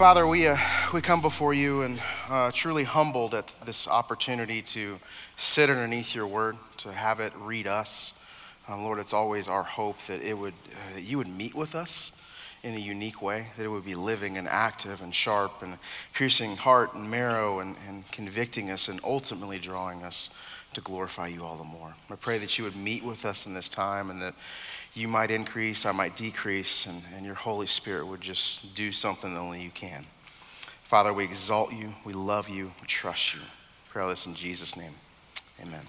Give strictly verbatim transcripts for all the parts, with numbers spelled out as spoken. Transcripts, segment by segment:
Father, we uh, we come before you and uh, truly humbled at this opportunity to sit underneath your word, to have it read us. Um, Lord, it's always our hope that it would uh, that you would meet with us in a unique way, that it would be living and active and sharp and piercing heart and marrow and, and convicting us and ultimately drawing us to glorify you all the more. I pray that you would meet with us in this time and that you might increase, I might decrease, and, and your Holy Spirit would just do something that only you can. Father, we exalt you, we love you, we trust you. Pray all this in Jesus' name, amen.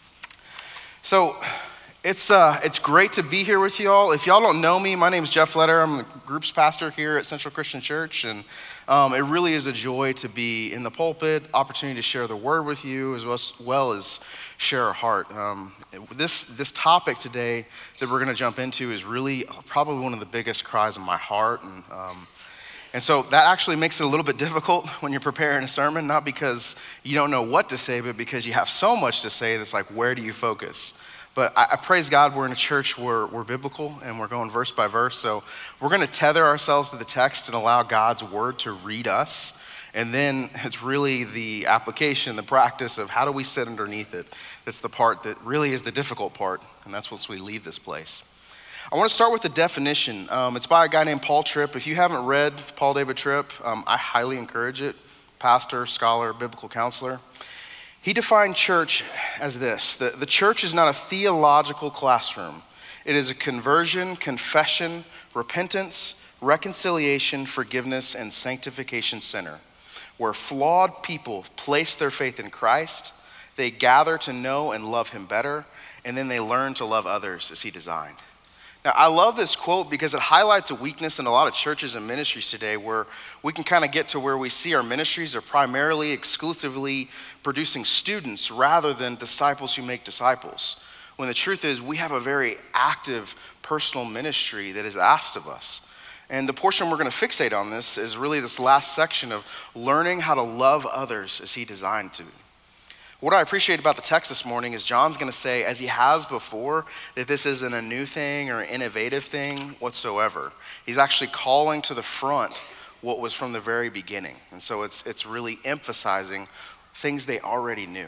So it's uh, it's great to be here with you all. If y'all don't know me, my name is Jeff Letter. I'm the groups pastor here at Central Christian Church, and um, it really is a joy to be in the pulpit, opportunity to share the word with you as well as, well as share our heart. Um, this this topic today that we're going to jump into is really probably one of the biggest cries of my heart, and um, and so that actually makes it a little bit difficult when you're preparing a sermon, not because you don't know what to say, but because you have so much to say that's like, where do you focus? But I, I praise God we're in a church where we're biblical and we're going verse by verse. So we're going to tether ourselves to the text and allow God's word to read us. And then it's really the application, the practice of how do we sit underneath it. That's the part that really is the difficult part. And that's once we leave this place. I want to start with the definition. Um, it's by a guy named Paul Tripp. If you haven't read Paul David Tripp, um, I highly encourage it. Pastor, scholar, biblical counselor. He defined church as this: the, the church is not a theological classroom. It is a conversion, confession, repentance, reconciliation, forgiveness, and sanctification center, where flawed people place their faith in Christ, they gather to know and love him better, and then they learn to love others as he designed. Now, I love this quote because it highlights a weakness in a lot of churches and ministries today where we can kind of get to where we see our ministries are primarily, exclusively producing students rather than disciples who make disciples. When the truth is, we have a very active personal ministry that is asked of us. And the portion we're going to fixate on this is really this last section of learning how to love others as he designed to. What I appreciate about the text this morning is John's going to say, as he has before, that this isn't a new thing or an innovative thing whatsoever. He's actually calling to the front what was from the very beginning. And so it's it's really emphasizing things they already knew.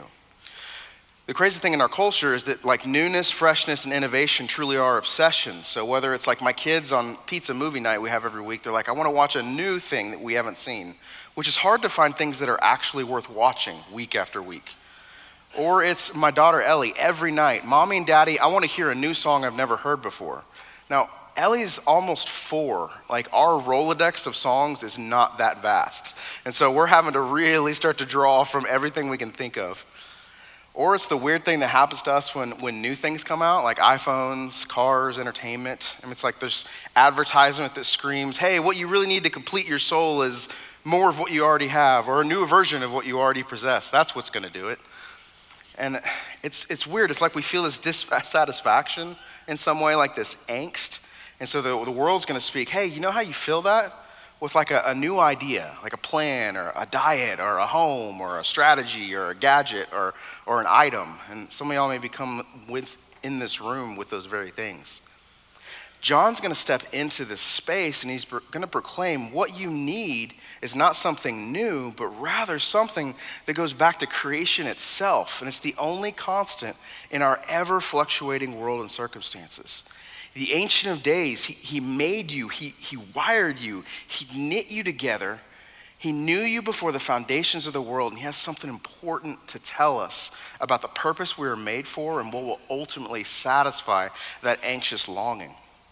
The crazy thing in our culture is that like newness, freshness, and innovation truly are obsessions. So whether it's like my kids on pizza movie night we have every week, they're like, I want to watch a new thing that we haven't seen, which is hard to find things that are actually worth watching week after week. Or it's my daughter Ellie, every night, Mommy and Daddy, I want to hear a new song I've never heard before. Now, Ellie's almost four. Like our Rolodex of songs is not that vast. And so we're having to really start to draw from everything we can think of. Or it's the weird thing that happens to us when, when new things come out, like iPhones, cars, entertainment. I mean, it's like there's advertisement that screams, hey, what you really need to complete your soul is more of what you already have, or a new version of what you already possess. That's what's going to do it. And it's it's weird. It's like we feel this dissatisfaction in some way, like this angst. And so the, the world's going to speak, hey, you know how you feel that? With like a, a new idea, like a plan or a diet or a home or a strategy or a gadget or or an item. And some of y'all may become with, in this room with those very things. John's going to step into this space and he's going to proclaim what you need is not something new, but rather something that goes back to creation itself. And it's the only constant in our ever fluctuating world and circumstances. The Ancient of Days, he, he made you, he, he wired you, he knit you together. He knew you before the foundations of the world, and he has something important to tell us about the purpose we were made for and what will ultimately satisfy that anxious longing.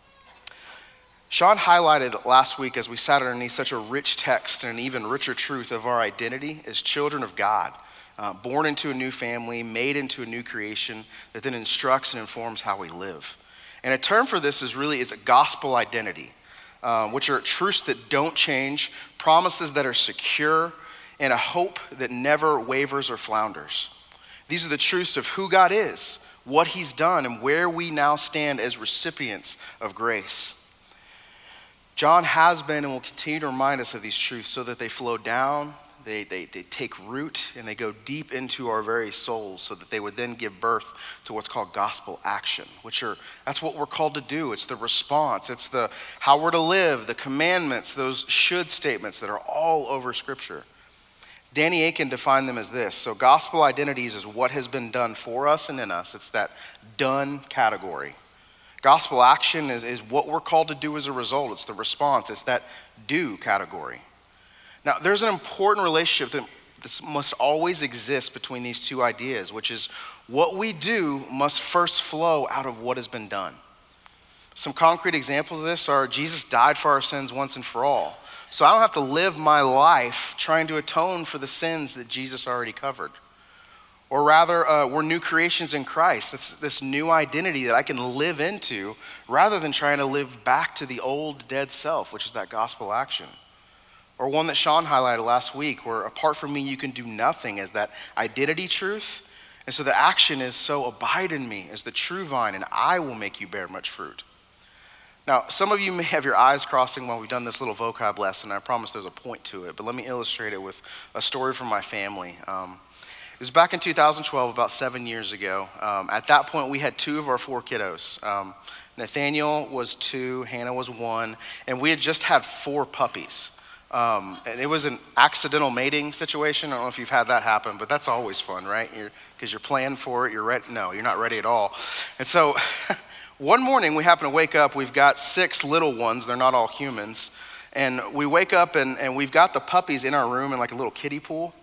Sean highlighted last week as we sat underneath such a rich text and an even richer truth of our identity as children of God, uh, born into a new family, made into a new creation that then instructs and informs how we live. And a term for this is really, it's a gospel identity, uh, which are truths that don't change, promises that are secure, and a hope that never wavers or flounders. These are the truths of who God is, what he's done, and where we now stand as recipients of grace. John has been and will continue to remind us of these truths so that they flow down, They, they, they take root and they go deep into our very souls so that they would then give birth to what's called gospel action, which are, that's what we're called to do. It's the response. It's the how we're to live, the commandments, those should statements that are all over Scripture. Danny Akin defined them as this. So gospel identities is what has been done for us and in us. It's that done category. Gospel action is, is what we're called to do as a result. It's the response. It's that do category. Now, there's an important relationship that this must always exist between these two ideas, which is what we do must first flow out of what has been done. Some concrete examples of this are Jesus died for our sins once and for all. So I don't have to live my life trying to atone for the sins that Jesus already covered. Or rather, uh, we're new creations in Christ. This, this new identity that I can live into rather than trying to live back to the old dead self, which is that gospel action. Or one that Sean highlighted last week, where apart from me, you can do nothing, as that identity truth. And so the action is, so abide in me as the true vine, and I will make you bear much fruit. Now, some of you may have your eyes crossing while we've done this little vocab lesson. I promise there's a point to it, but let me illustrate it with a story from my family. Um, it was back in two thousand twelve, about seven years ago. Um, at that point, we had two of our four kiddos. Um, Nathaniel was two, Hannah was one, and we had just had four puppies. Um, and it was an accidental mating situation. I don't know if you've had that happen, but that's always fun, right? Because you're, you're planning for it, you're ready. No, you're not ready at all. And so one morning we happen to wake up, we've got six little ones, they're not all humans. And we wake up and, and we've got the puppies in our room in like a little kiddie pool.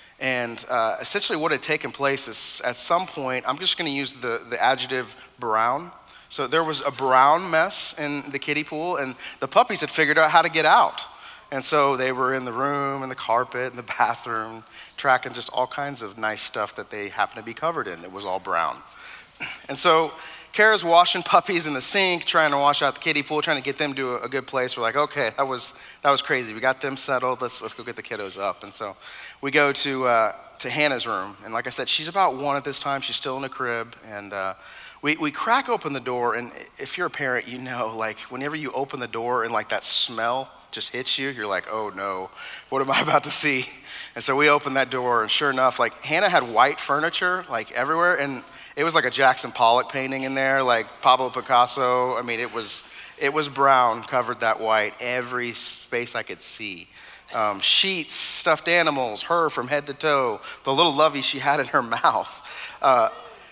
And uh, essentially what had taken place is at some point, I'm just gonna use the, the adjective brown. So there was a brown mess in the kiddie pool and the puppies had figured out how to get out. And so they were in the room and the carpet and the bathroom, tracking just all kinds of nice stuff that they happened to be covered in that was all brown. And so Kara's washing puppies in the sink, trying to wash out the kiddie pool, trying to get them to a, a good place. We're like, okay, that was that was crazy. We got them settled. Let's let's go get the kiddos up. And so we go to uh, to Hannah's room. And like I said, she's about one at this time. She's still in the crib. And uh, we we crack open the door. And if you're a parent, you know, like whenever you open the door and like that smell just hits you, you're like, oh no, what am I about to see? And so we opened that door, and sure enough, like Hannah had white furniture like everywhere, and it was like a Jackson Pollock painting in there, like Pablo Picasso. I mean, it was it was brown, covered that white, every space I could see. Um, sheets, stuffed animals, her from head to toe, the little lovey she had in her mouth. Uh,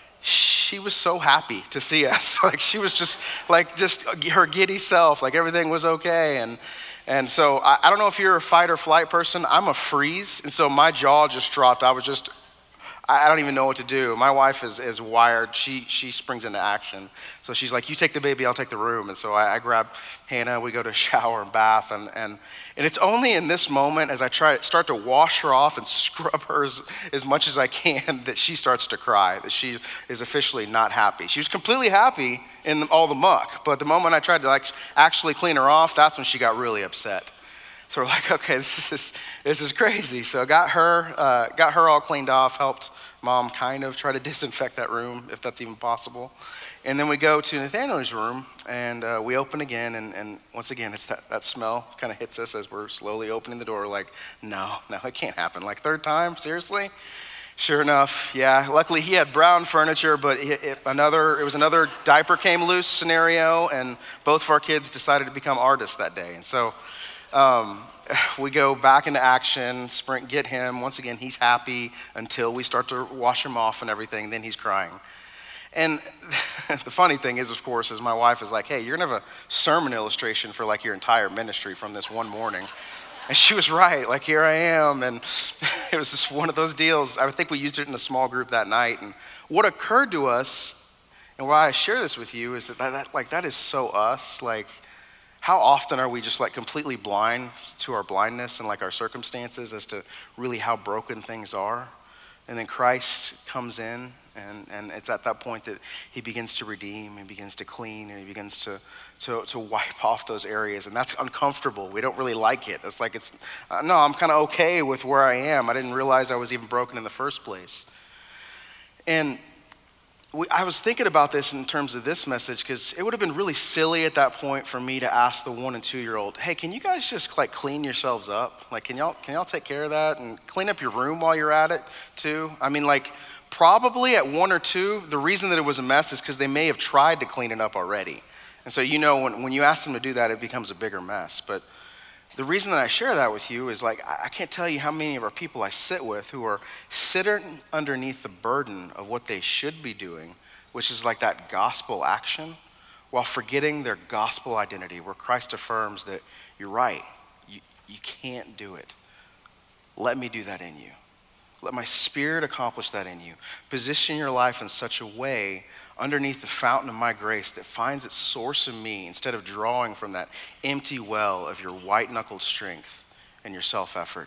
she was so happy to see us. Like she was just like just her giddy self, like everything was okay. And And so I, I don't know if you're a fight or flight person. I'm a freeze. And so my jaw just dropped. I was just, I, I don't even know what to do. My wife is, is wired. She she springs into action. So she's like, you take the baby, I'll take the room. And so I, I grab Hannah. We go to shower and bath. And, and, and it's only in this moment as I try start to wash her off and scrub her as, as much as I can that she starts to cry, that she is officially not happy. She was completely happy in all the muck, but the moment I tried to like actually clean her off, that's when she got really upset. So we're like, okay, this is this is crazy. So got her uh, got her all cleaned off, helped mom kind of try to disinfect that room if that's even possible. And then we go to Nathaniel's room and uh, we open again, and, and once again, it's that, that smell kind of hits us as we're slowly opening the door. We're like, no, no, it can't happen. Like third time, seriously? Sure enough, yeah. Luckily, he had brown furniture, but it, it, another it was another diaper came loose scenario, and both of our kids decided to become artists that day. And so um, we go back into action, sprint, get him. Once again, he's happy until we start to wash him off and everything. Then he's crying. And the funny thing is, of course, is my wife is like, hey, you're gonna have a sermon illustration for like your entire ministry from this one morning. And she was right, like here I am. And it was just one of those deals. I think we used it in a small group that night. And what occurred to us, and why I share this with you, is that, that, that like that is so us. Like how often are we just like completely blind to our blindness and like our circumstances as to really how broken things are? And then Christ comes in, and, and it's at that point that he begins to redeem, he begins to clean, and he begins to to, to wipe off those areas. And that's uncomfortable. We don't really like it. It's like, it's uh, no, I'm kind of okay with where I am. I didn't realize I was even broken in the first place. And we, I was thinking about this in terms of this message because it would have been really silly at that point for me to ask the one and two year old, hey, can you guys just like clean yourselves up? Like, can y'all can y'all take care of that and clean up your room while you're at it too? I mean, like probably at one or two, the reason that it was a mess is because they may have tried to clean it up already. And so, you know, when, when you ask them to do that, it becomes a bigger mess. But the reason that I share that with you is like, I can't tell you how many of our people I sit with who are sitting underneath the burden of what they should be doing, which is like that gospel action, while forgetting their gospel identity, where Christ affirms that you're right, you, you can't do it. Let me do that in you. Let my Spirit accomplish that in you. Position your life in such a way underneath the fountain of my grace that finds its source in me instead of drawing from that empty well of your white-knuckled strength and your self-effort.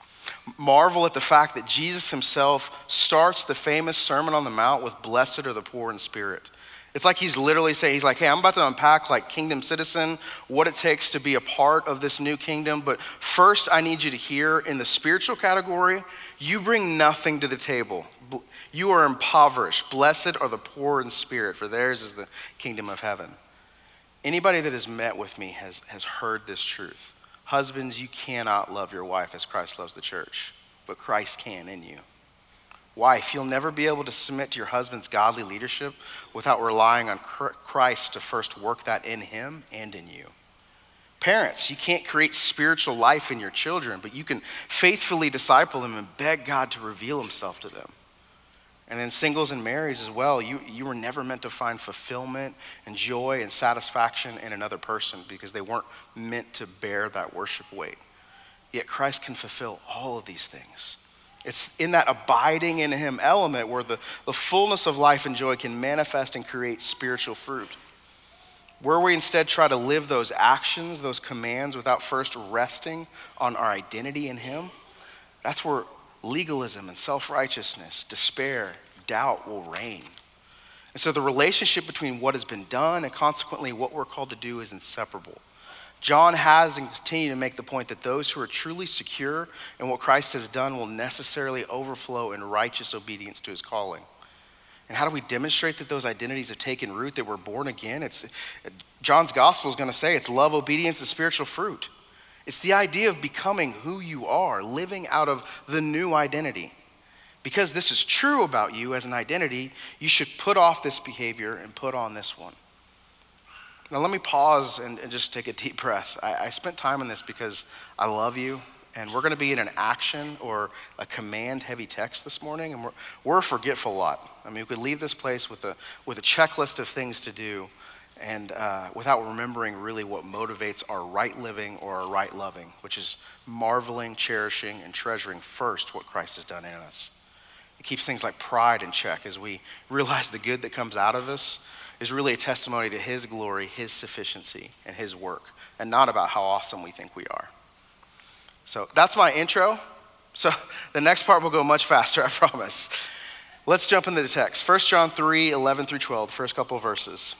Marvel at the fact that Jesus himself starts the famous Sermon on the Mount with blessed are the poor in spirit. It's like he's literally saying, he's like, hey, I'm about to unpack like kingdom citizen, what it takes to be a part of this new kingdom. But first I need you to hear in the spiritual category, you bring nothing to the table. You are impoverished. Blessed are the poor in spirit, for theirs is the kingdom of heaven. Anybody that has met with me has, has heard this truth. Husbands, you cannot love your wife as Christ loves the church, but Christ can in you. Wife, you'll never be able to submit to your husband's godly leadership without relying on Christ to first work that in him and in you. Parents, you can't create spiritual life in your children, but you can faithfully disciple them and beg God to reveal himself to them. And then singles and marrieds as well, you, you were never meant to find fulfillment and joy and satisfaction in another person because they weren't meant to bear that worship weight. Yet Christ can fulfill all of these things. It's in that abiding in him element where the, the fullness of life and joy can manifest and create spiritual fruit. Where we instead try to live those actions, those commands without first resting on our identity in him, that's where legalism and self-righteousness, despair, doubt will reign. And so the relationship between what has been done and consequently what we're called to do is inseparable. John has and continue to make the point that those who are truly secure in what Christ has done will necessarily overflow in righteous obedience to his calling. And how do we demonstrate that those identities have taken root, that we're born again? It's John's gospel is going to say it's love, obedience, and spiritual fruit. It's the idea of becoming who you are, living out of the new identity. Because this is true about you as an identity, you should put off this behavior and put on this one. Now let me pause and, and just take a deep breath. I, I spent time on this because I love you, and we're going to be in an action or a command-heavy text this morning, and we're, we're a forgetful lot. I mean, we could leave this place with a with a checklist of things to do, and uh, without remembering really what motivates our right living or our right loving, which is marveling, cherishing, and treasuring first what Christ has done in us. It keeps things like pride in check as we realize the good that comes out of us is really a testimony to his glory, his sufficiency, and his work, and not about how awesome we think we are. So that's my intro. So the next part will go much faster, I promise. Let's jump into the text. First John three, eleven through twelve, the first couple of verses.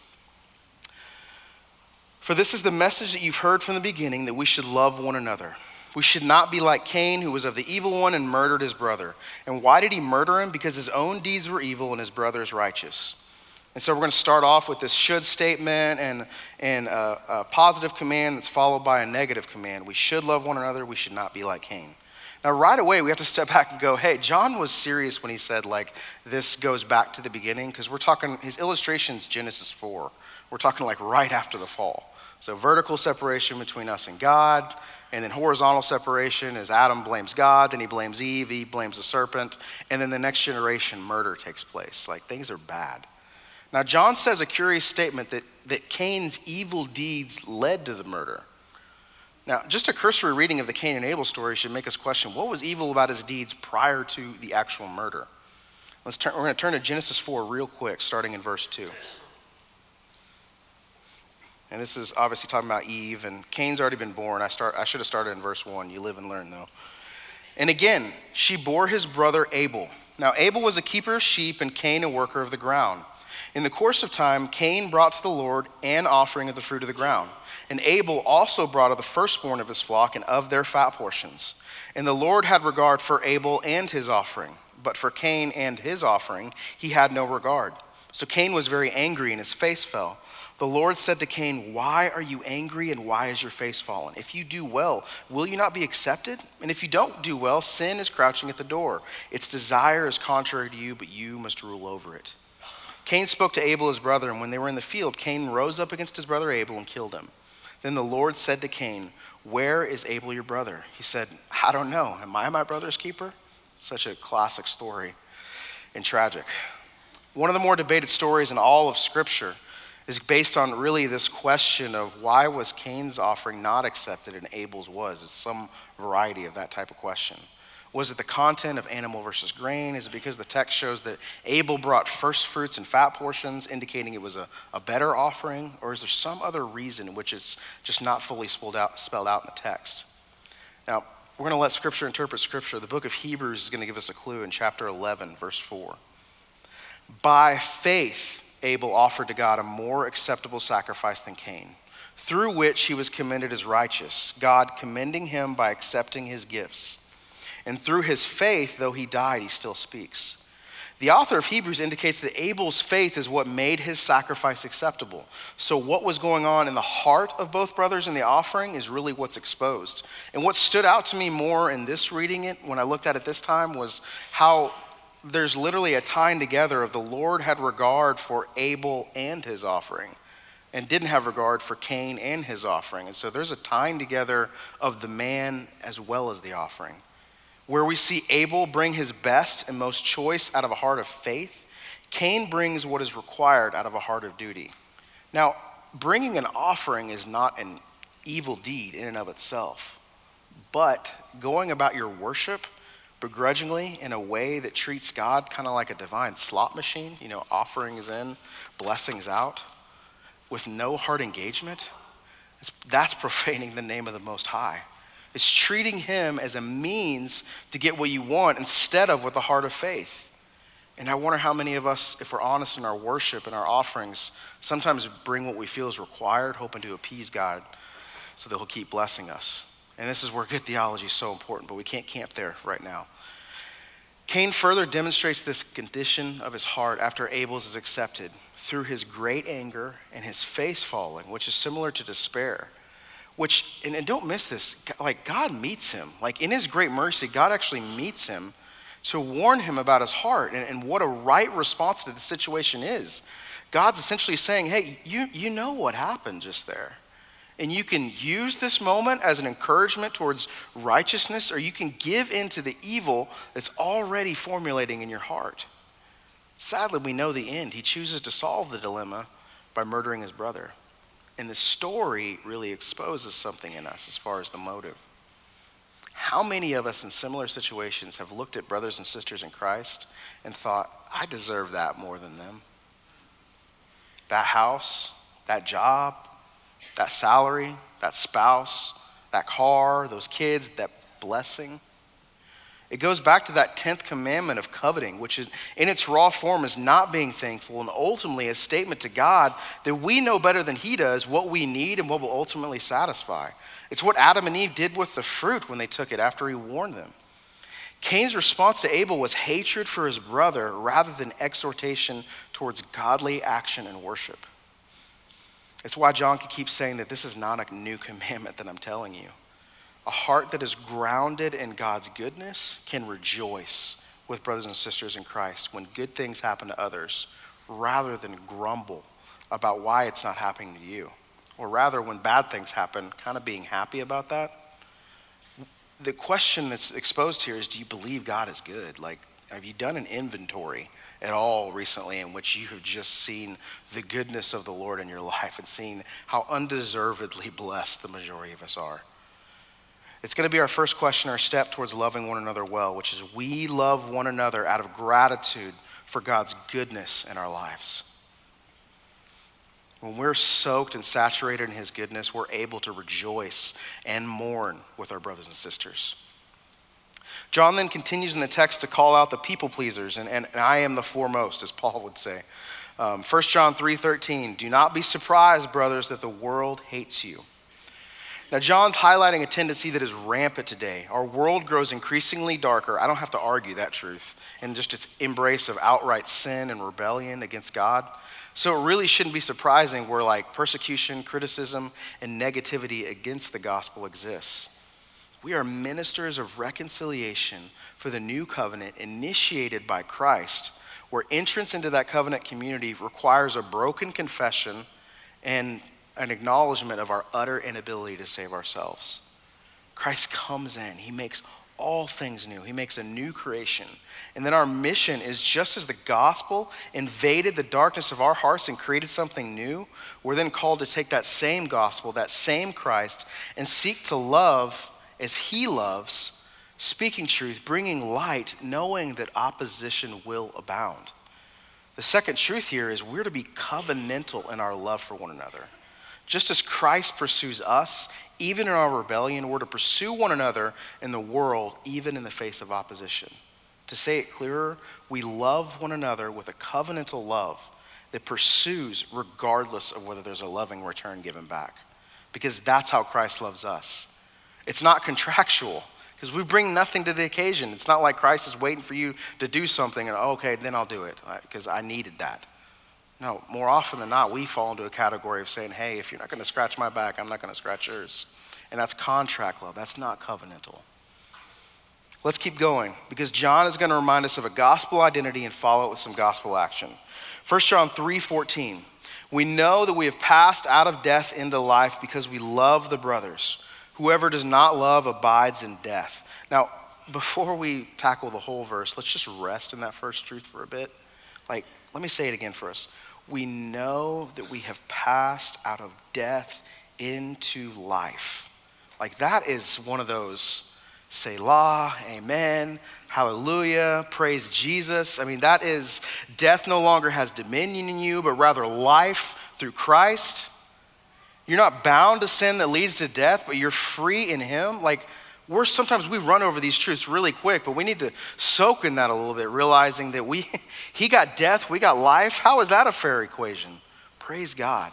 For this is the message that you've heard from the beginning, that we should love one another. We should not be like Cain, who was of the evil one and murdered his brother. And why did he murder him? Because his own deeds were evil and his brother's righteous. And so we're going to start off with this should statement and, and a, a positive command that's followed by a negative command. We should love one another. We should not be like Cain. Now, right away, we have to step back and go, hey, John was serious when he said, like, this goes back to the beginning, because we're talking, his illustration's Genesis four. We're talking like right after the fall. So vertical separation between us and God, and then horizontal separation as Adam blames God, then he blames Eve, Eve blames the serpent, and then the next generation, murder takes place. Like, things are bad. Now, John says a curious statement that, that Cain's evil deeds led to the murder. Now, just a cursory reading of the Cain and Abel story should make us question what was evil about his deeds prior to the actual murder. Let's turn, we're going to turn to Genesis four real quick, starting in verse two. And this is obviously talking about Eve, and Cain's already been born. I start. I should have started in verse one. You live and learn, though. And again, she bore his brother Abel. Now, Abel was a keeper of sheep, and Cain a worker of the ground. In the course of time, Cain brought to the Lord an offering of the fruit of the ground. And Abel also brought of the firstborn of his flock and of their fat portions. And the Lord had regard for Abel and his offering, but for Cain and his offering he had no regard. So Cain was very angry and his face fell. The Lord said to Cain, why are you angry and why is your face fallen? If you do well, will you not be accepted? And if you don't do well, sin is crouching at the door. Its desire is contrary to you, but you must rule over it. Cain spoke to Abel, his brother, and when they were in the field, Cain rose up against his brother Abel and killed him. Then the Lord said to Cain, where is Abel your brother? He said, I don't know. Am I my brother's keeper? Such a classic story and tragic. One of the more debated stories in all of Scripture is based on really this question of why was Cain's offering not accepted and Abel's was? It's some variety of that type of question. Was it the content of animal versus grain? Is it because the text shows that Abel brought first fruits and fat portions, indicating it was a, a better offering? Or is there some other reason which is just not fully spelled out, spelled out in the text? Now, we're going to let Scripture interpret Scripture. The book of Hebrews is going to give us a clue in chapter eleven, verse four. By faith, Abel offered to God a more acceptable sacrifice than Cain, through which he was commended as righteous, God commending him by accepting his gifts. And through his faith, though he died, he still speaks. The author of Hebrews indicates that Abel's faith is what made his sacrifice acceptable. So what was going on in the heart of both brothers in the offering is really what's exposed. And what stood out to me more in this reading it, when I looked at it this time, was how there's literally a tying together of the Lord had regard for Abel and his offering and didn't have regard for Cain and his offering. And so there's a tying together of the man as well as the offering. Where we see Abel bring his best and most choice out of a heart of faith, Cain brings what is required out of a heart of duty. Now, bringing an offering is not an evil deed in and of itself, but going about your worship begrudgingly in a way that treats God kind of like a divine slot machine, you know, offerings in, blessings out, with no heart engagement, that's profaning the name of the Most High. It's treating him as a means to get what you want instead of with the heart of faith. And I wonder how many of us, if we're honest in our worship and our offerings, sometimes bring what we feel is required, hoping to appease God so that he'll keep blessing us. And this is where good theology is so important, but we can't camp there right now. Cain further demonstrates this condition of his heart after Abel's is accepted through his great anger and his face falling, which is similar to despair. Which, and, and don't miss this, like God meets him. Like in his great mercy, God actually meets him to warn him about his heart and, and what a right response to the situation is. God's essentially saying, hey, you, you know what happened just there. And you can use this moment as an encouragement towards righteousness, or you can give into the evil that's already formulating in your heart. Sadly, we know the end. He chooses to solve the dilemma by murdering his brother. And the story really exposes something in us as far as the motive. How many of us in similar situations have looked at brothers and sisters in Christ and thought, I deserve that more than them? That house, that job, that salary, that spouse, that car, those kids, that blessing. It goes back to that tenth commandment of coveting, which is in its raw form is not being thankful, and ultimately a statement to God that we know better than he does what we need and what will ultimately satisfy. It's what Adam and Eve did with the fruit when they took it after he warned them. Cain's response to Abel was hatred for his brother rather than exhortation towards godly action and worship. It's why John could keep saying that this is not a new commandment that I'm telling you. A heart that is grounded in God's goodness can rejoice with brothers and sisters in Christ when good things happen to others, rather than grumble about why it's not happening to you. Or rather, when bad things happen, kind of being happy about that. The question that's exposed here is, do you believe God is good? Like, have you done an inventory at all recently in which you have just seen the goodness of the Lord in your life and seen how undeservedly blessed the majority of us are? It's going to be our first question, our step towards loving one another well, which is we love one another out of gratitude for God's goodness in our lives. When we're soaked and saturated in his goodness, we're able to rejoice and mourn with our brothers and sisters. John then continues in the text to call out the people pleasers, and, and, and I am the foremost, as Paul would say. Um, First John three thirteen, do not be surprised, brothers, that the world hates you. Now, John's highlighting a tendency that is rampant today. Our world grows increasingly darker. I don't have to argue that truth. And just its embrace of outright sin and rebellion against God. So it really shouldn't be surprising where like persecution, criticism, and negativity against the gospel exists. We are ministers of reconciliation for the new covenant initiated by Christ, where entrance into that covenant community requires a broken confession and an acknowledgement of our utter inability to save ourselves. Christ comes in, he makes all things new. He makes a new creation. And then our mission is, just as the gospel invaded the darkness of our hearts and created something new, we're then called to take that same gospel, that same Christ, and seek to love as he loves, speaking truth, bringing light, knowing that opposition will abound. The second truth here is we're to be covenantal in our love for one another. Just as Christ pursues us, even in our rebellion, we're to pursue one another in the world, even in the face of opposition. To say it clearer, we love one another with a covenantal love that pursues regardless of whether there's a loving return given back. Because that's how Christ loves us. It's not contractual, because we bring nothing to the occasion. It's not like Christ is waiting for you to do something and, oh, okay, then I'll do it, because I needed that. No, more often than not, we fall into a category of saying, hey, if you're not going to scratch my back, I'm not going to scratch yours. And that's contract love. That's not covenantal. Let's keep going, because John is going to remind us of a gospel identity and follow it with some gospel action. First John three fourteen, we know that we have passed out of death into life because we love the brothers. Whoever does not love abides in death. Now, before we tackle the whole verse, let's just rest in that first truth for a bit. Like, let me say it again for us. We know that we have passed out of death into life. Like, that is one of those Selah, amen, hallelujah, praise Jesus. I mean, that is, death no longer has dominion in you, but rather life through Christ. You're not bound to sin that leads to death, but you're free in him. Like, we're sometimes we run over these truths really quick, but we need to soak in that a little bit, realizing that we he got death, we got life. How is that a fair equation? Praise God.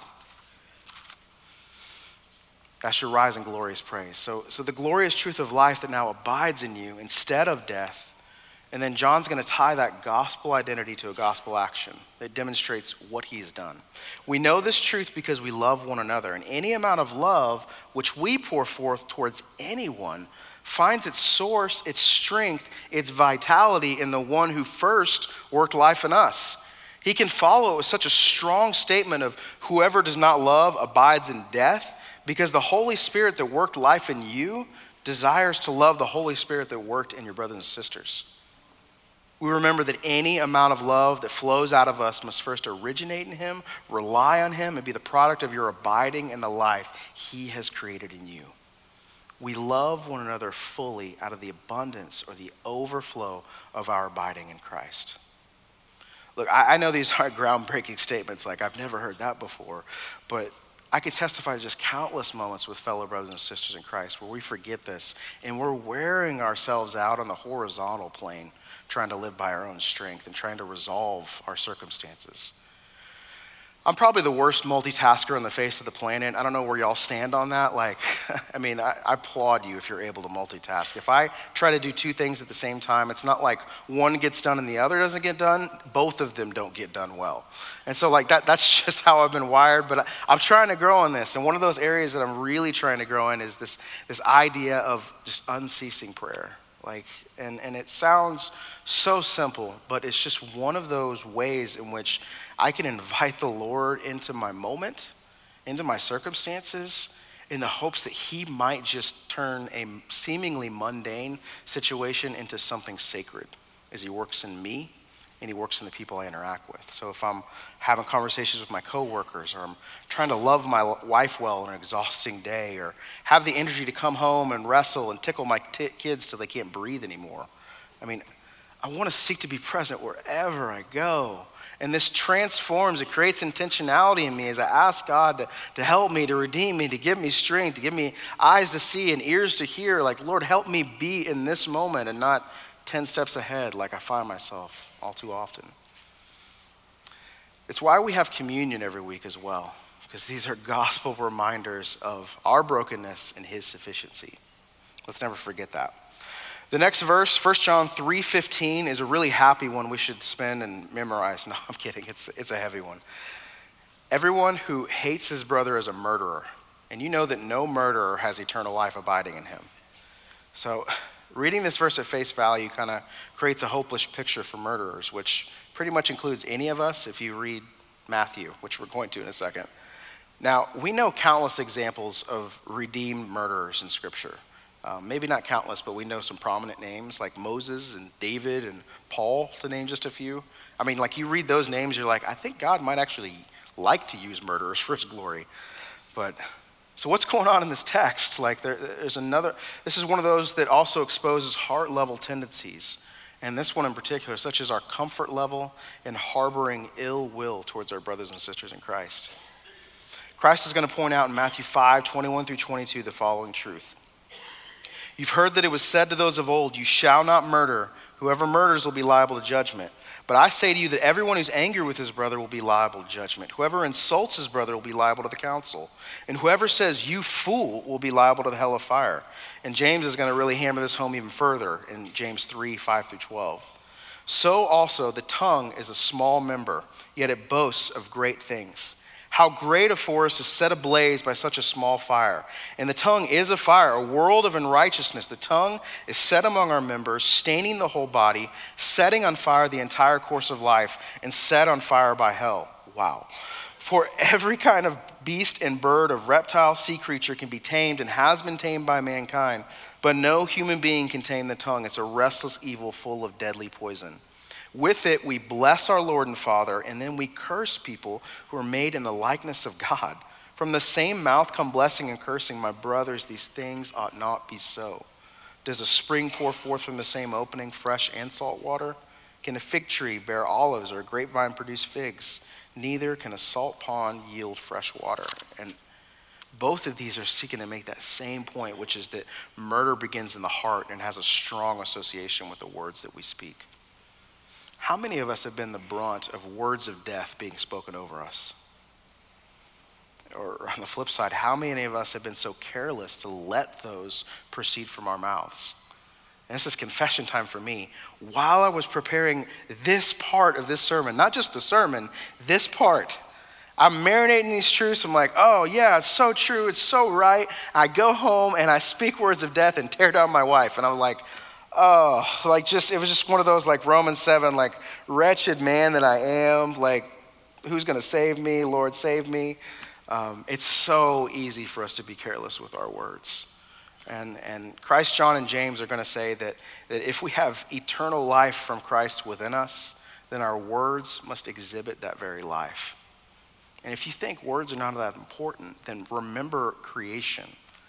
That's your rise and glorious praise. So, so the glorious truth of life that now abides in you instead of death. And then John's going to tie that gospel identity to a gospel action that demonstrates what he's done. We know this truth because we love one another. And any amount of love which we pour forth towards anyone finds its source, its strength, its vitality in the one who first worked life in us. He can follow it with such a strong statement of whoever does not love abides in death, because the Holy Spirit that worked life in you desires to love the Holy Spirit that worked in your brothers and sisters. We remember that any amount of love that flows out of us must first originate in him, rely on him, and be the product of your abiding in the life he has created in you. We love one another fully out of the abundance or the overflow of our abiding in Christ. Look, I, I know these are groundbreaking statements, like I've never heard that before, but I could testify to just countless moments with fellow brothers and sisters in Christ where we forget this and we're wearing ourselves out on the horizontal plane, trying to live by our own strength and trying to resolve our circumstances. I'm probably the worst multitasker on the face of the planet. I don't know where y'all stand on that. Like, I mean, I, I applaud you if you're able to multitask. If I try to do two things at the same time, it's not like one gets done and the other doesn't get done. Both of them don't get done well. And so like that, that's just how I've been wired, but I, I'm trying to grow in this. And one of those areas that I'm really trying to grow in is this, this idea of just unceasing prayer. Like, and, and it sounds so simple, but it's just one of those ways in which I can invite the Lord into my moment, into my circumstances, in the hopes that he might just turn a seemingly mundane situation into something sacred as he works in me and he works in the people I interact with. So if I'm having conversations with my coworkers, or I'm trying to love my wife well on an exhausting day, or have the energy to come home and wrestle and tickle my t- kids till they can't breathe anymore. I mean, I want to seek to be present wherever I go. And this transforms, it creates intentionality in me as I ask God to, to help me, to redeem me, to give me strength, to give me eyes to see and ears to hear. Like, Lord, help me be in this moment and not ten steps ahead like I find myself all too often. It's why we have communion every week as well, because these are gospel reminders of our brokenness and his sufficiency. Let's never forget that. The next verse, First John three fifteen, is a really happy one we should spend and memorize. No, I'm kidding. It's, it's a heavy one. Everyone who hates his brother is a murderer, and you know that no murderer has eternal life abiding in him. So reading this verse at face value kind of creates a hopeless picture for murderers, which pretty much includes any of us if you read Matthew, which we're going to in a second. Now, we know countless examples of redeemed murderers in Scripture. Um, maybe not countless, but we know some prominent names like Moses and David and Paul, to name just a few. I mean, like you read those names, you're like, I think God might actually like to use murderers for his glory. But so what's going on in this text? Like there, there's another, this is one of those that also exposes heart level tendencies. And this one in particular, such as our comfort level in harboring ill will towards our brothers and sisters in Christ. Christ is going to point out in Matthew five, twenty-one through twenty-two, the following truth. You've heard that it was said to those of old, you shall not murder. Whoever murders will be liable to judgment. But I say to you that everyone who's angry with his brother will be liable to judgment. Whoever insults his brother will be liable to the council. And whoever says, you fool, will be liable to the hell of fire. And James is going to really hammer this home even further in James three, five through twelve. So also the tongue is a small member, yet it boasts of great things. How great a forest is set ablaze by such a small fire. And the tongue is a fire, a world of unrighteousness. The tongue is set among our members, staining the whole body, setting on fire the entire course of life, and set on fire by hell. Wow. For every kind of beast and bird, of reptile, sea creature can be tamed and has been tamed by mankind, but no human being can tame the tongue. It's a restless evil full of deadly poison. With it, we bless our Lord and Father, and then we curse people who are made in the likeness of God. From the same mouth come blessing and cursing. My brothers, these things ought not be so. Does a spring pour forth from the same opening fresh and salt water? Can a fig tree bear olives or a grapevine produce figs? Neither can a salt pond yield fresh water. And both of these are seeking to make that same point, which is that murder begins in the heart and has a strong association with the words that we speak. How many of us have been the brunt of words of death being spoken over us? Or on the flip side, how many of us have been so careless to let those proceed from our mouths? And this is confession time for me. While I was preparing this part of this sermon, not just the sermon, this part, I'm marinating these truths. I'm like, oh yeah, it's so true. It's so right. I go home and I speak words of death and tear down my wife. And I'm like, oh, like just, it was just one of those like Romans seven, like wretched man that I am, like who's going to save me? Lord, save me. Um, it's so easy for us to be careless with our words. And, and Christ, John, and James are going to say that, that if we have eternal life from Christ within us, then our words must exhibit that very life. And if you think words are not that important, then remember creation.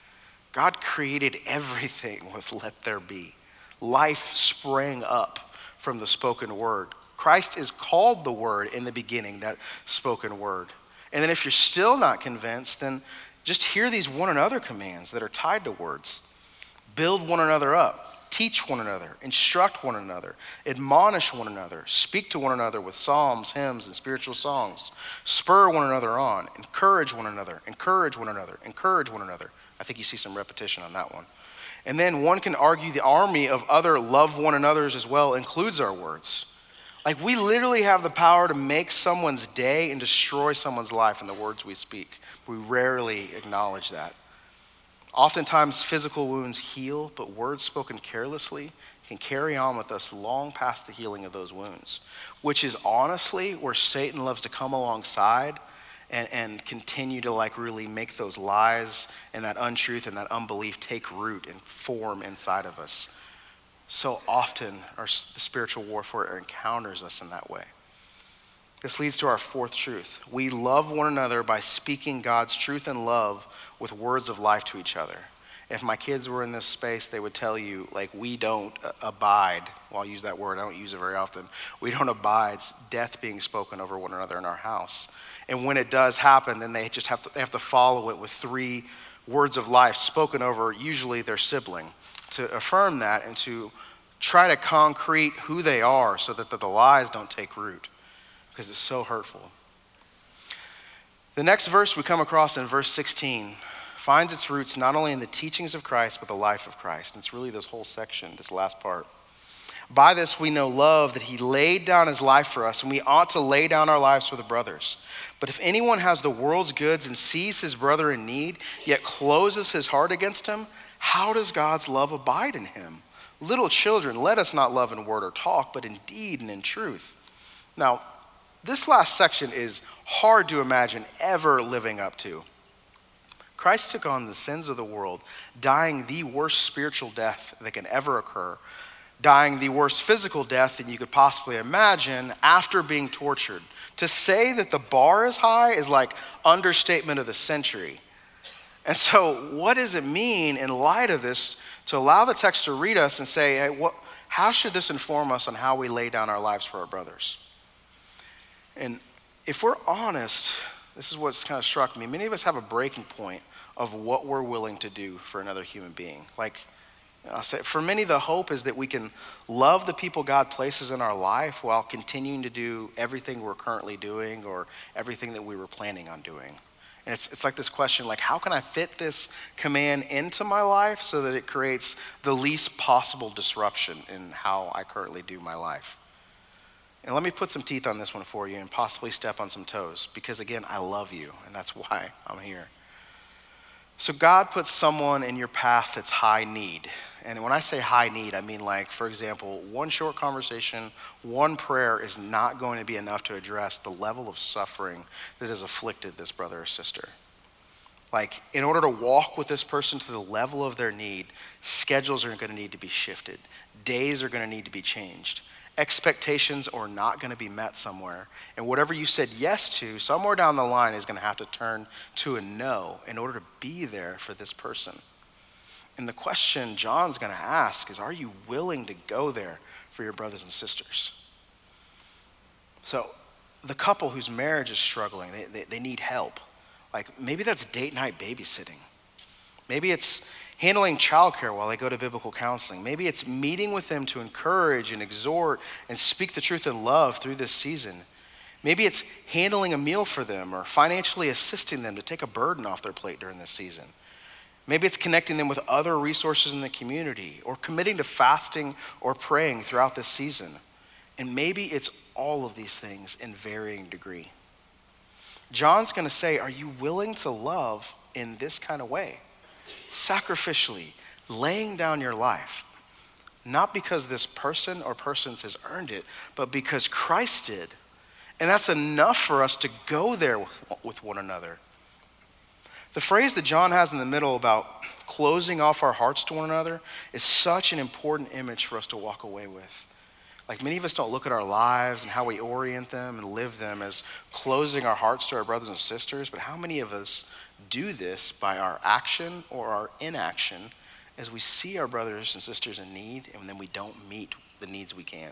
God created everything with let there be. Life sprang up from the spoken word. Christ is called the Word in the beginning, that spoken word. And then if you're still not convinced, then just hear these one another commands that are tied to words. Build one another up, teach one another, instruct one another, admonish one another, speak to one another with psalms, hymns, and spiritual songs. Spur one another on, encourage one another, encourage one another, encourage one another. I think you see some repetition on that one. And then one can argue the army of other love one another's as well includes our words. Like we literally have the power to make someone's day and destroy someone's life in the words we speak. We rarely acknowledge that. Oftentimes physical wounds heal, but words spoken carelessly can carry on with us long past the healing of those wounds, which is honestly where Satan loves to come alongside and, and continue to like really make those lies and that untruth and that unbelief take root and form inside of us. So often our the spiritual warfare encounters us in that way. This leads to our fourth truth. We love one another by speaking God's truth and love with words of life to each other. If my kids were in this space, they would tell you, like, we don't abide. Well, I'll use that word. I don't use it very often. We don't abide death being spoken over one another in our house. And when it does happen, then they just have to, they have to follow it with three words of life spoken over, usually their sibling, to affirm that and to try to concrete who they are so that the, the lies don't take root, because it's so hurtful. The next verse we come across in verse sixteen finds its roots not only in the teachings of Christ, but the life of Christ. And it's really this whole section, this last part. By this we know love, that he laid down his life for us, and we ought to lay down our lives for the brothers. But if anyone has the world's goods and sees his brother in need, yet closes his heart against him, how does God's love abide in him? Little children, let us not love in word or talk, but in deed and in truth. Now, this last section is hard to imagine ever living up to. Christ took on the sins of the world, dying the worst spiritual death that can ever occur, dying the worst physical death that you could possibly imagine after being tortured. To say that the bar is high is like understatement of the century. And so what does it mean in light of this to allow the text to read us and say, hey, what, how should this inform us on how we lay down our lives for our brothers? And if we're honest, this is what's kind of struck me. Many of us have a breaking point of what we're willing to do for another human being. Like, I'll say, for many, the hope is that we can love the people God places in our life while continuing to do everything we're currently doing or everything that we were planning on doing. And it's it's like this question, like, how can I fit this command into my life so that it creates the least possible disruption in how I currently do my life? And let me put some teeth on this one for you and possibly step on some toes, because again, I love you, and that's why I'm here. So God puts someone in your path that's high need. And when I say high need, I mean, like, for example, one short conversation, one prayer is not going to be enough to address the level of suffering that has afflicted this brother or sister. Like, in order to walk with this person to the level of their need, schedules are going to need to be shifted. Days are going to need to be changed. Expectations are not going to be met somewhere. And whatever you said yes to, somewhere down the line is going to have to turn to a no in order to be there for this person. And the question John's going to ask is, are you willing to go there for your brothers and sisters? So the couple whose marriage is struggling, they, they, they need help. Like, maybe that's date night babysitting. Maybe it's handling childcare while they go to biblical counseling. Maybe it's meeting with them to encourage and exhort and speak the truth in love through this season. Maybe it's handling a meal for them or financially assisting them to take a burden off their plate during this season. Maybe it's connecting them with other resources in the community or committing to fasting or praying throughout this season. And maybe it's all of these things in varying degree. John's going to say, are you willing to love in this kind of way? Sacrificially, laying down your life, not because this person or persons has earned it, but because Christ did. And that's enough for us to go there with one another. The phrase that John has in the middle about closing off our hearts to one another is such an important image for us to walk away with. Like, many of us don't look at our lives and how we orient them and live them as closing our hearts to our brothers and sisters, but how many of us do this by our action or our inaction as we see our brothers and sisters in need and then we don't meet the needs we can?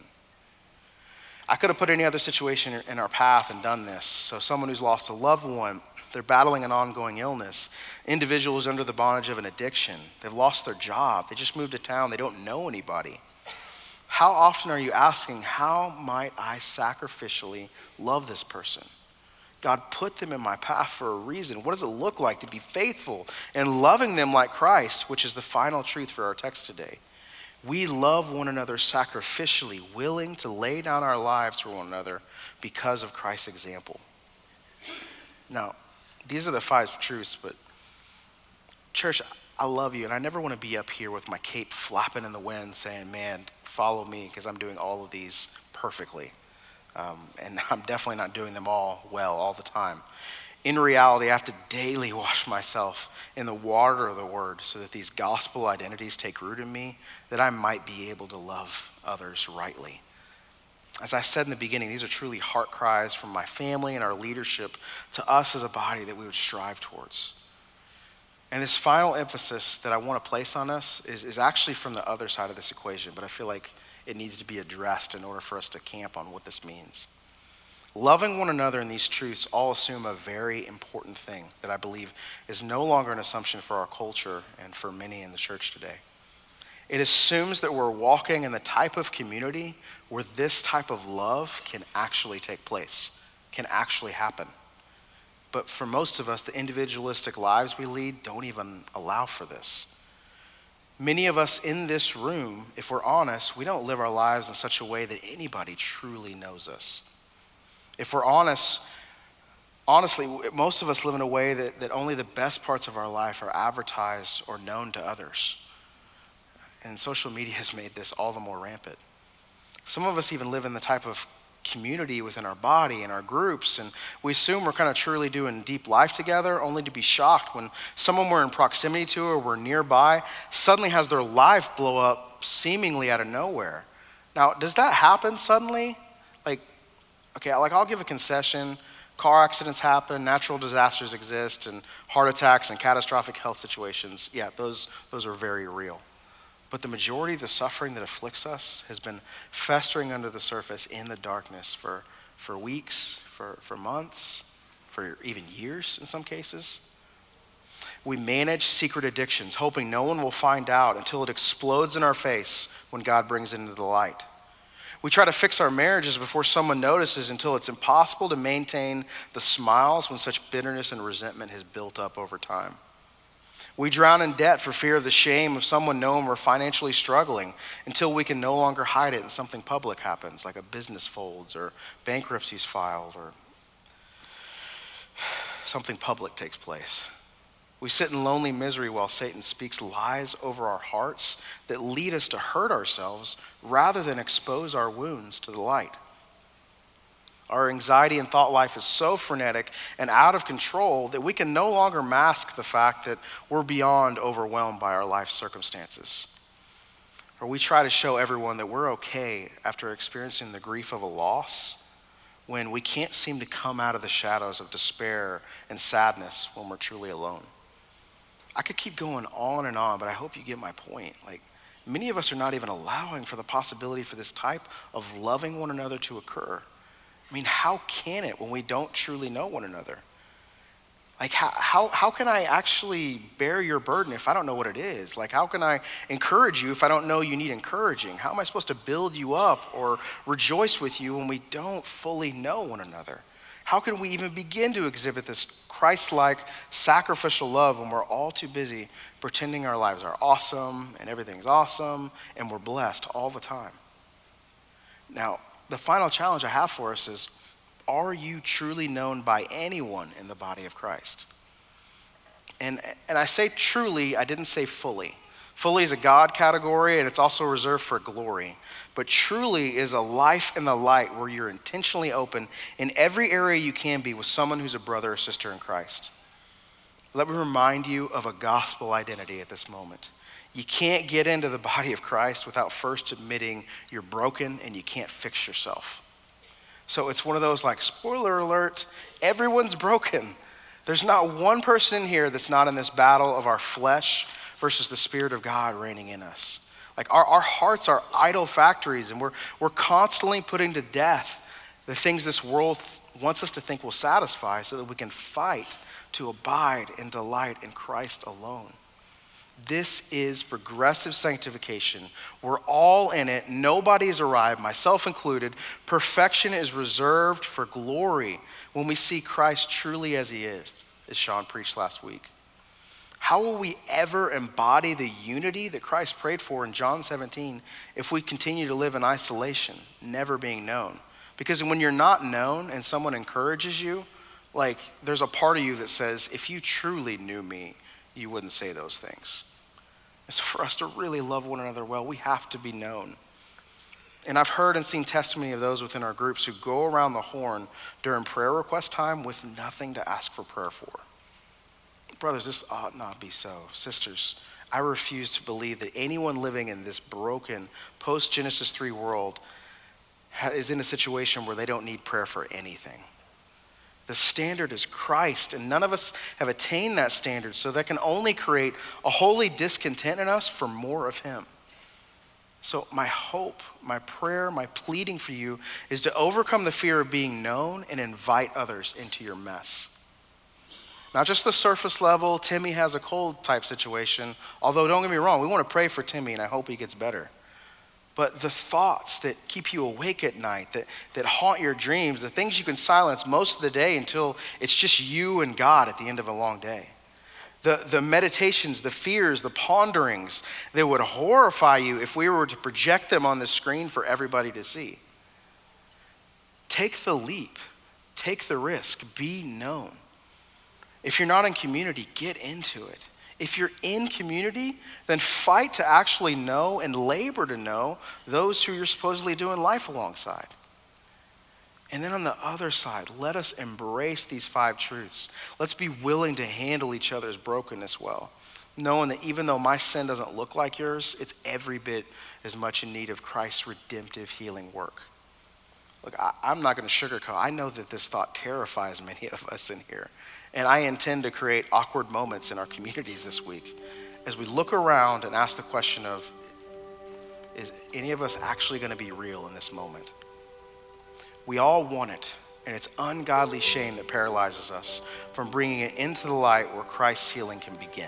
I could have put any other situation in our path and done this. So someone who's lost a loved one, they're battling an ongoing illness. Individuals under the bondage of an addiction. They've lost their job. They just moved to town. They don't know anybody. How often are you asking, how might I sacrificially love this person? God put them in my path for a reason. What does it look like to be faithful and loving them like Christ, which is the final truth for our text today? We love one another sacrificially, willing to lay down our lives for one another because of Christ's example. Now, these are the five truths, but church, I love you, and I never want to be up here with my cape flapping in the wind saying, man, follow me because I'm doing all of these perfectly. Um, and I'm definitely not doing them all well all the time. In reality, I have to daily wash myself in the water of the word so that these gospel identities take root in me, that I might be able to love others rightly. As I said in the beginning, these are truly heart cries from my family and our leadership to us as a body that we would strive towards. And this final emphasis that I want to place on us is, is actually from the other side of this equation, but I feel like it needs to be addressed in order for us to camp on what this means. Loving one another in these truths all assume a very important thing that I believe is no longer an assumption for our culture and for many in the church today. It assumes that we're walking in the type of community where this type of love can actually take place, can actually happen. But for most of us, the individualistic lives we lead don't even allow for this. Many of us in this room, if we're honest, we don't live our lives in such a way that anybody truly knows us. If we're honest, honestly, most of us live in a way that, that only the best parts of our life are advertised or known to others. And social media has made this all the more rampant. Some of us even live in the type of community within our body and our groups, and we assume we're kind of truly doing deep life together, only to be shocked when someone we're in proximity to or we're nearby suddenly has their life blow up seemingly out of nowhere. Now, does that happen suddenly? Like, okay, like I'll give a concession. Car accidents happen, natural disasters exist, and heart attacks and catastrophic health situations, yeah, those, those are very real. But the majority of the suffering that afflicts us has been festering under the surface in the darkness for, for weeks, for, for months, for even years in some cases. We manage secret addictions, hoping no one will find out until it explodes in our face when God brings it into the light. We try to fix our marriages before someone notices until it's impossible to maintain the smiles when such bitterness and resentment has built up over time. We drown in debt for fear of the shame of someone knowing we're financially struggling until we can no longer hide it and something public happens, like a business folds or bankruptcy's filed or something public takes place. We sit in lonely misery while Satan speaks lies over our hearts that lead us to hurt ourselves rather than expose our wounds to the light. Our anxiety and thought life is so frenetic and out of control that we can no longer mask the fact that we're beyond overwhelmed by our life circumstances. Or we try to show everyone that we're okay after experiencing the grief of a loss when we can't seem to come out of the shadows of despair and sadness when we're truly alone. I could keep going on and on, but I hope you get my point. Like, many of us are not even allowing for the possibility for this type of loving one another to occur. I mean, how can it when we don't truly know one another? Like, how, how, how can I actually bear your burden if I don't know what it is? Like, how can I encourage you if I don't know you need encouraging? How am I supposed to build you up or rejoice with you when we don't fully know one another? How can we even begin to exhibit this Christ-like sacrificial love when we're all too busy pretending our lives are awesome and everything's awesome and we're blessed all the time? Now, the final challenge I have for us is, are you truly known by anyone in the body of Christ? And, and I say truly, I didn't say fully. Fully is a God category, and it's also reserved for glory. But truly is a life in the light where you're intentionally open in every area you can be with someone who's a brother or sister in Christ. Let me remind you of a gospel identity at this moment. You can't get into the body of Christ without first admitting you're broken and you can't fix yourself. So it's one of those, like, spoiler alert, everyone's broken. There's not one person in here that's not in this battle of our flesh versus the Spirit of God reigning in us. Like, our, our hearts are idol factories, and we're, we're constantly putting to death the things this world wants us to think will satisfy so that we can fight to abide and delight in Christ alone. This is progressive sanctification. We're all in it. Nobody's arrived, myself included. Perfection is reserved for glory when we see Christ truly as he is, as Sean preached last week. How will we ever embody the unity that Christ prayed for in John seventeen if we continue to live in isolation, never being known? Because when you're not known and someone encourages you, like, there's a part of you that says, if you truly knew me, you wouldn't say those things. And so for us to really love one another well, we have to be known. And I've heard and seen testimony of those within our groups who go around the horn during prayer request time with nothing to ask for prayer for. Brothers, this ought not be so. Sisters, I refuse to believe that anyone living in this broken post-Genesis three world is in a situation where they don't need prayer for anything. The standard is Christ, and none of us have attained that standard, so that can only create a holy discontent in us for more of him. So my hope, my prayer, my pleading for you is to overcome the fear of being known and invite others into your mess. Not just the surface level, Timmy has a cold type situation, although don't get me wrong, we want to pray for Timmy and I hope he gets better. but the thoughts that keep you awake at night, that, that haunt your dreams, the things you can silence most of the day until it's just you and God at the end of a long day. The, the meditations, the fears, the ponderings that would horrify you if we were to project them on the screen for everybody to see. Take the leap. Take the risk. Be known. If you're not in community, get into it. If you're in community, then fight to actually know and labor to know those who you're supposedly doing life alongside. And then on the other side, let us embrace these five truths. Let's be willing to handle each other's brokenness well, knowing that even though my sin doesn't look like yours, it's every bit as much in need of Christ's redemptive healing work. Look, I, I'm not going to sugarcoat. I know that this thought terrifies many of us in here. And I intend to create awkward moments in our communities this week as we look around and ask the question of, is any of us actually going to be real in this moment? We all want it, and it's ungodly shame that paralyzes us from bringing it into the light where Christ's healing can begin.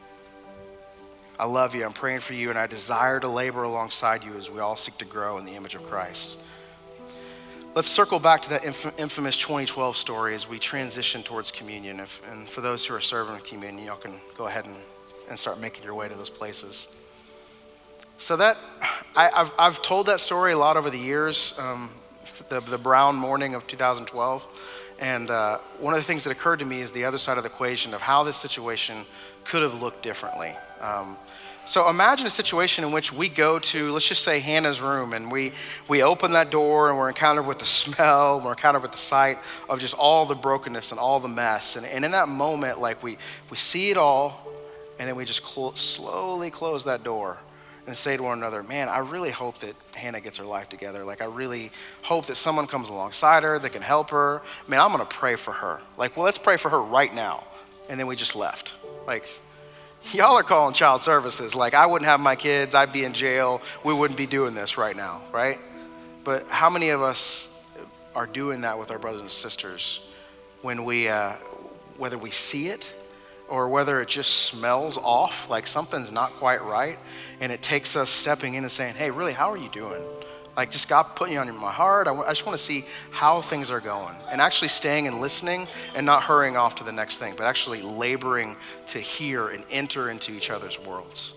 I love you, I'm praying for you, and I desire to labor alongside you as we all seek to grow in the image of Christ. Let's circle back to that inf- infamous twenty twelve story as we transition towards communion. If, and for those who are serving with communion, y'all can go ahead and, and start making your way to those places. So that, I, I've, I've told that story a lot over the years, um, the, the brown morning of two thousand twelve. And uh, one of the things that occurred to me is the other side of the equation of how this situation could have looked differently. Um, So imagine a situation in which we go to, let's just say Hannah's room, and we, we open that door and we're encountered with the smell, we're encountered with the sight of just all the brokenness and all the mess. And, and in that moment, like we, we see it all, and then we just clo- slowly close that door and say to one another, man, I really hope that Hannah gets her life together. Like I really hope that someone comes alongside her that can help her. Man, I'm gonna pray for her. Like, well, let's pray for her right now. And then we just left. Like, y'all are calling child services. Like, I wouldn't have my kids, I'd be in jail, we wouldn't be doing this right now, right? But how many of us are doing that with our brothers and sisters when we, uh, whether we see it or whether it just smells off, like something's not quite right, and it takes us stepping in and saying, hey, really, how are you doing? Like, just God putting you on my heart. I, w- I just want to see how things are going. And actually staying and listening and not hurrying off to the next thing, but actually laboring to hear and enter into each other's worlds.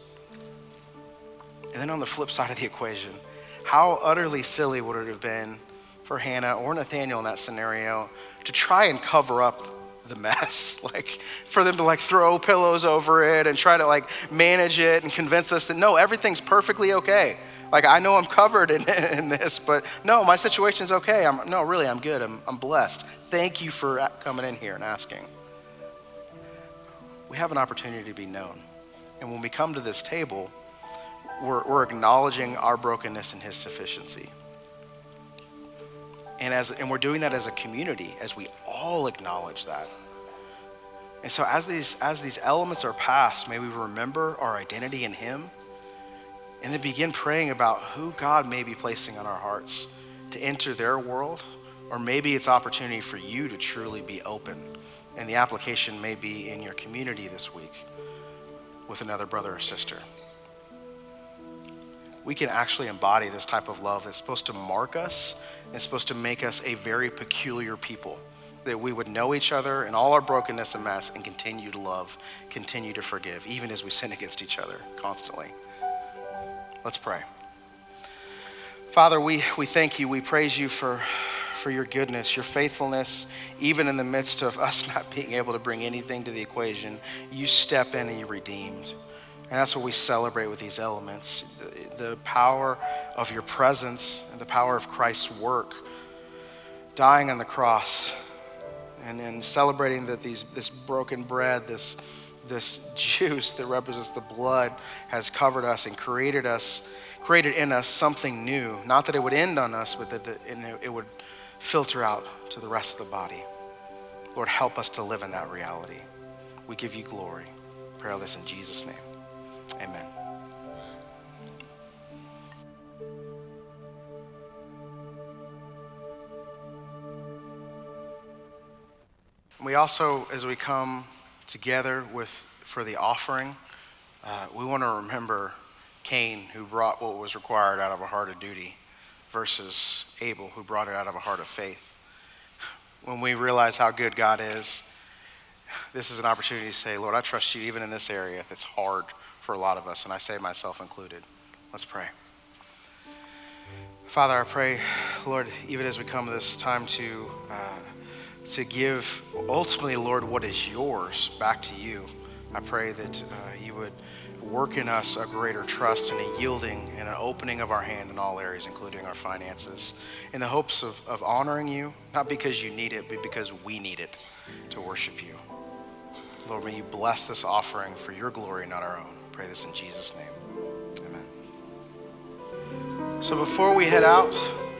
And then on the flip side of the equation, how utterly silly would it have been for Hannah or Nathaniel in that scenario to try and cover up the mess, like for them to like throw pillows over it and try to like manage it and convince us that no, everything's perfectly okay. Like, I know I'm covered in, in this, but no, my situation's okay. I'm, no, really, I'm good. I'm, I'm blessed. Thank you for coming in here and asking. We have an opportunity to be known. And when we come to this table, we're, we're acknowledging our brokenness and his sufficiency. And, as, and we're doing that as a community, as we all acknowledge that. And so as these, as these elements are passed, may we remember our identity in him, and then begin praying about who God may be placing on our hearts to enter their world, or maybe it's opportunity for you to truly be open. And the application may be in your community this week with another brother or sister. We can actually embody this type of love that's supposed to mark us and supposed to make us a very peculiar people, that we would know each other in all our brokenness and mess and continue to love, continue to forgive, even as we sin against each other constantly. Let's pray. Father, we, we thank you. We praise you for, for your goodness, your faithfulness, even in the midst of us not being able to bring anything to the equation. You step in and you redeemed. And that's what we celebrate with these elements. The, the power of your presence and the power of Christ's work, dying on the cross, and then celebrating that these this broken bread, this this juice that represents the blood has covered us and created us, created in us something new. Not that it would end on us, but that it would filter out to the rest of the body. Lord, help us to live in that reality. We give you glory. Pray all this in Jesus' name. Amen. We also, as we come together with for the offering, uh, we want to remember Cain, who brought what was required out of a heart of duty, versus Abel, who brought it out of a heart of faith. When we realize how good God is, this is an opportunity to say, Lord, I trust you even in this area that's hard for a lot of us, and I say myself included. Let's pray. Father, I pray, Lord, even as we come to this time to uh, to give ultimately, Lord, what is yours back to you, I pray that uh, you would work in us a greater trust and a yielding and an opening of our hand in all areas, including our finances, in the hopes of, of honoring you, not because you need it, but because we need it to worship you. Lord, may you bless this offering for your glory, not our own. I pray this in Jesus' name. Amen. So before we head out,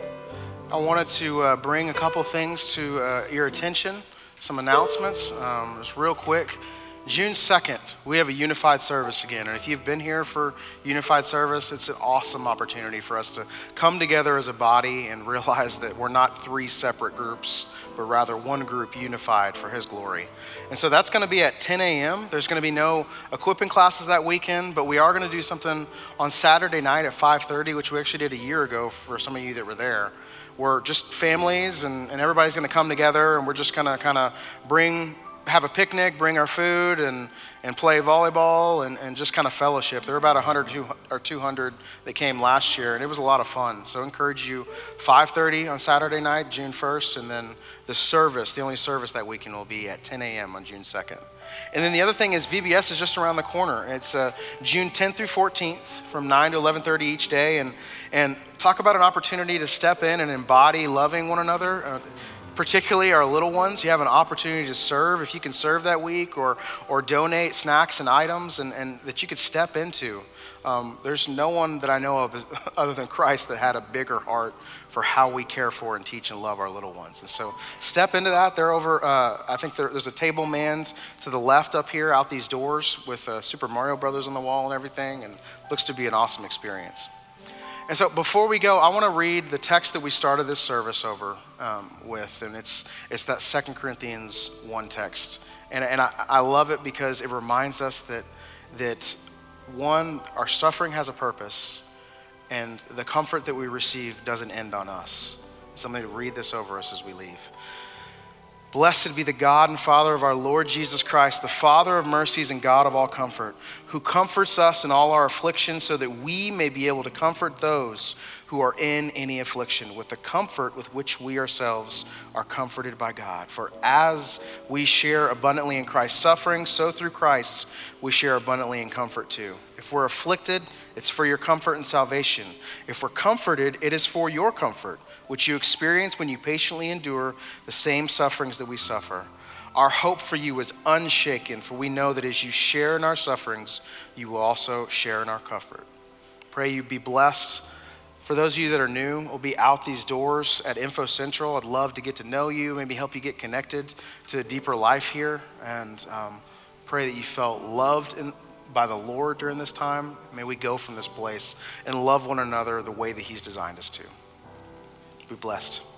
I wanted to uh, bring a couple things to uh, your attention, some announcements, um, just real quick. June second, we have a unified service again. And if you've been here for unified service, it's an awesome opportunity for us to come together as a body and realize that we're not three separate groups, but rather one group unified for his glory. And so that's gonna be at ten a.m. There's gonna be no equipping classes that weekend, but we are gonna do something on Saturday night at five thirty, which we actually did a year ago for some of you that were there. We're just families and, and everybody's gonna come together, and we're just gonna kind of bring have a picnic, bring our food, and, and play volleyball and, and just kind of fellowship. There were about one hundred or two hundred that came last year, and it was a lot of fun. So I encourage you, five thirty on Saturday night, June first, and then the service, the only service that weekend will be at ten a.m. on June second. And then the other thing is V B S is just around the corner. It's uh, June tenth through fourteenth from nine to eleven thirty each day. And, and talk about an opportunity to step in and embody loving one another. Uh, Particularly our little ones, you have an opportunity to serve. If you can serve that week or or donate snacks and items and, and that you could step into. Um, there's no one that I know of other than Christ that had a bigger heart for how we care for and teach and love our little ones. And so step into that. They're over, uh, I think there, there's a table manned to the left up here out these doors with uh, Super Mario Brothers on the wall and everything, and looks to be an awesome experience. And so before we go, I want to read the text that we started this service over um, with, and it's it's that Second Corinthians one text. And, and I, I love it because it reminds us that, that, one, our suffering has a purpose, and the comfort that we receive doesn't end on us. So I'm going to read this over us as we leave. Blessed be the God and Father of our Lord Jesus Christ, the Father of mercies and God of all comfort, who comforts us in all our afflictions so that we may be able to comfort those who are in any affliction with the comfort with which we ourselves are comforted by God. For as we share abundantly in Christ's suffering, so through Christ we share abundantly in comfort too. If we're afflicted, it's for your comfort and salvation. If we're comforted, it is for your comfort, which you experience when you patiently endure the same sufferings that we suffer. Our hope for you is unshaken, for we know that as you share in our sufferings, you will also share in our comfort. Pray you be blessed. For those of you that are new, we'll be out these doors at Info Central. I'd love to get to know you, maybe help you get connected to a deeper life here, and um, pray that you felt loved in, by the Lord during this time. May we go from this place and love one another the way that he's designed us to. Be blessed.